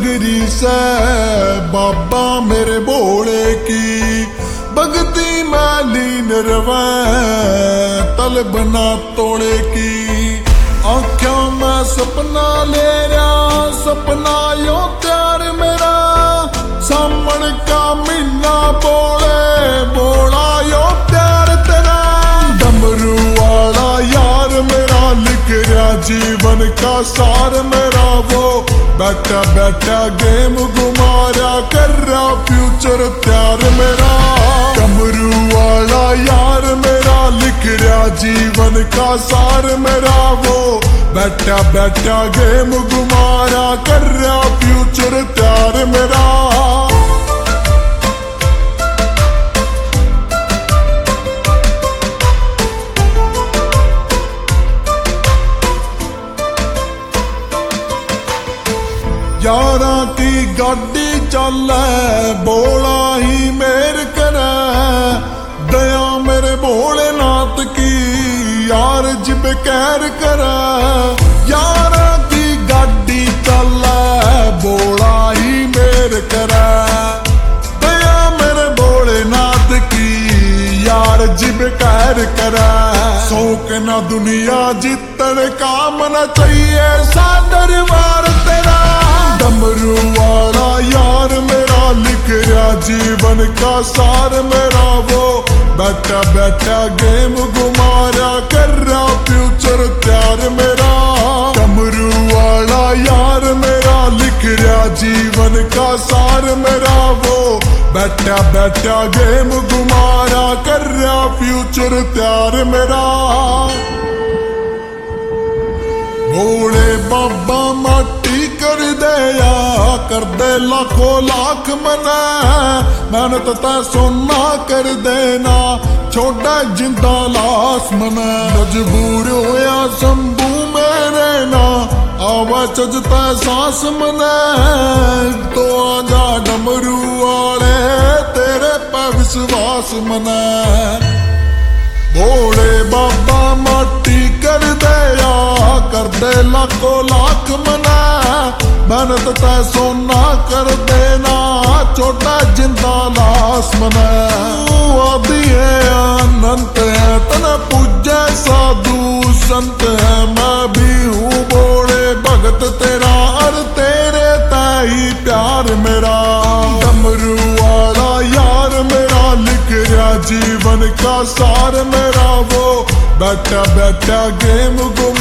नगरी से बाबा मेरे भोले की भक्ति में लीन रवे तल बना तोड़े की। आँखों में सपना ले रहा सपना यो त्यार मेरा सामन का महीना बोला यो प्यार तेरा। डमरू वाला यार मेरा लिख रहा जीवन का सार मेरा वो बैठा बैठा गेम घुमा रहा कर रहा फ्यूचर तैयार मेरा। डमरू वाला यार मेरा लिख रहा जीवन का सार मेरा वो बैठा बैठा गेम घुमा रहा कर रहा फ्यूचर तैयार मेरा। यारा की गाड़ी चले बोला ही मेर करे दया मेरे भोलेनाथ की यार जिब कैर करे। यारा की गाड़ी चले बोला ही मेर करे दया मेरे भोलेनाथ की यार जिब कैर करे। शौक न दुनिया जितने का मन चाहिए सा दरबार तेरा। डमरू वाला यार मेरा लिख रहा जीवन का सार मेरा वो बैठा बैठा गेम घुमा रहा कर रहा फ्यूचर तैयार मेरा। डमरू वाला यार मेरा लिख रहा जीवन का सार मेरा वो बैठा बैठा गेम घुमा रहा कर रहा फ्यूचर तैयार मेरा। भोले बाबा माटी कर दे या कर दे लाखों लाख मना मेहनत तय सोना कर देना छोटा जिंदा लाश मना। मजबूर होया शंभू में रहना आवा चजता सांस मना तो आजा डमरू वाले तेरे पे विश्वास मना। भोले बाबा माटी कर दे या कर दे लाखों लाख मना मेहनत तय सोना कर देना छोटा जिंदा लाश मना। आदि है अनंत है तना पूज्य साधु संत है मैं भी हूँ भोले भगत तेरा और तेरे ताई प्यार मेरा। डमरू वाला यार मेरा लिख रहा जीवन का सार मेरा वो बैठा बैठा गेम घुमा